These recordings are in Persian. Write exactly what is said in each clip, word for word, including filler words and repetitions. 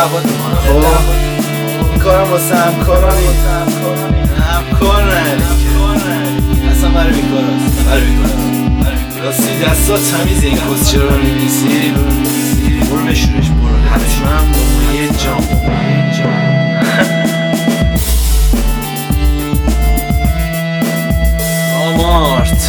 دعوت میکنه. خب این کارم واسه همکارا نیست، همکار نه اصلا برای بیکار هست، برای بیکار هست راستی دستا تمیزه. این کس چرا رو می‌نویسی؟ برو بشورش، برو حتما برو یه جام آمارت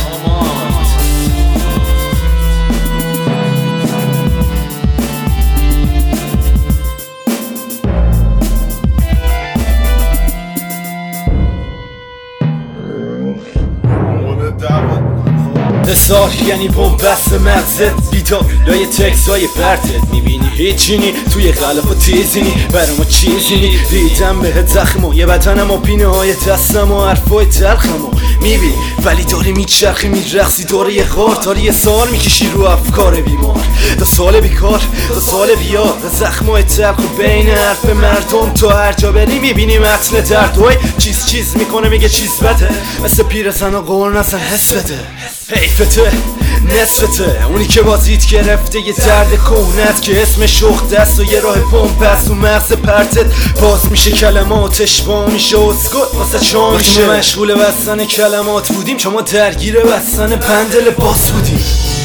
اصار یعنی بومبست مغزت بیدار لای تکس های برتت میبینی هیچینی توی غلاف و تیزینی برای ما چیزینی ریدم بهت زخم و یه بدنم و پینه های دستم و حرفای تلخم و میبینی ولی داری میچرخی میرقصی داره یه غار داری یه سال میکشی رو افکار بیمار دو سال بیکار دو سال بیار زخم های تلخ و بین حرف مردم تو هر جا بری میبینی متن درد وای چیز چیز میکنه میگه چیز بده مثل پیرسن و قرن اصلا حس بده حیفته نصفته اونی که بازیت گرفته یه درد کهنت که اسم شخ دست و یه راه پمپ است و مغز پرتت باز میشه کلماتش با میشه اسکت واسه چا میشه ما مشغول بستن کلمات بودیم چون ما درگیر بستن بند لباس بودیم.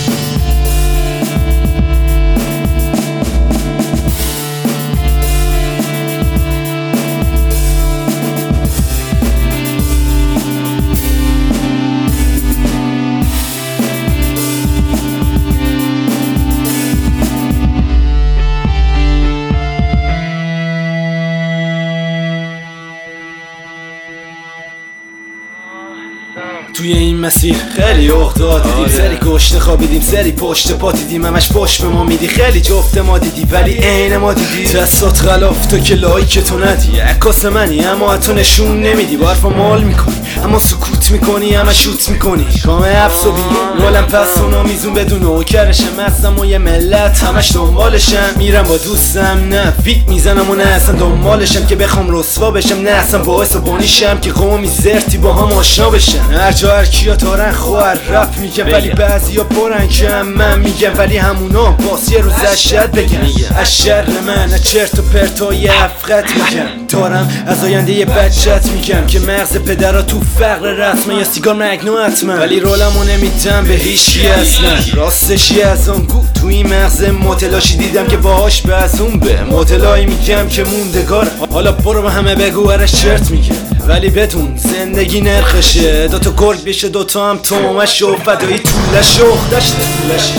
توی این مسیر خیلی اختا دیدیم سری گشته خوابیدیم سری پشت پا دیدیم همش پشت به ما میدی خیلی جفت ما دیدی ولی عین ما دیدی دستات غلاف تو که لایک تو ندی عکاس منی اما تو نشون نمیدی با حرفا مال میکنی اما سکوت میکنی اما شوت میکنی کام حبس و بی رولم پس اونا میزون بدون اوکرشم هستم و یه ملت همش دنبالشم میرم با دوستم نه فیک میزنم و نه اصلا دنبالشم که بخوام رسوا بشم نه اصلا باعث و بانیشم که قومی زرتی با هم آشنا بشن هر جا هر کیا تارن خوار رپ میگم ولی بعضیا پرن که هم من میگم ولی همونا باز یه روز اشد بگم از شر من از چرت و پرتای افقت میگم دارم از آینده یه بچت میگم که مغز پدرها تو فقر رسمه یا سیگار مگنو حتما ولی رولمو نمیدم به هیچی اصلا راستشی از اون گو تو این مغز موتلاشی دیدم که باهاش به از اون به موتلایی میگم که موندگار حالا برو به همه بگو هرش چرت میگم ولی بدون زندگی نرخشه دوتا گرگ بشه دوتا هم تومش و فدایی طولش و دشت طولش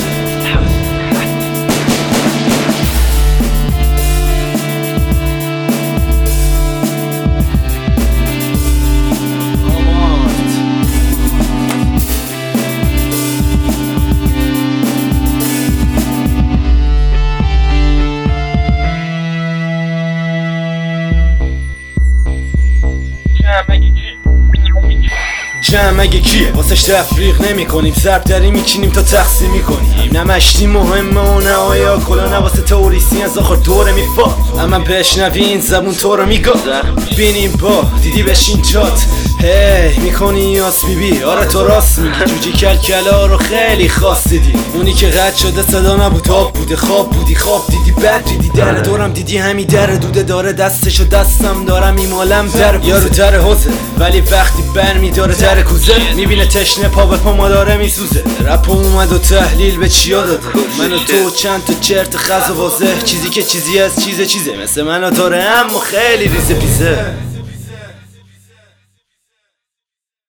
جمع اگه کیه واسش تفریق نمی کنیم ضرب دری میچینیم تا تقسیم میکنیم نه مشتی مهمه و نه آیا کلا نه واسه توریستی از آخر دوره میفاد اما بشنوی این زبون تو رو میگه بینیم با دیدی بشین چات هی میکنی یاس بی بی آره تو راست میگی جوجی کلکلا رو خیلی خاص دیدی اونی که قد شده صدا نبود آب بوده خواب بودی خواب دیدی بد دیدی در دورم دیدی همین در دوده داره دستشو دستم دارم ایمالم در یارو در حوزه ولی وقتی بر میداره در کوزه میبینه تشنه پا به پا ما داره میسوزه رپ اومد و تحلیل به چیا داده من و تو چند تا چرت خز و واضح چیزی که چیزی از چیز چیزه مثل منو داره اما خیلی ریزه پیزه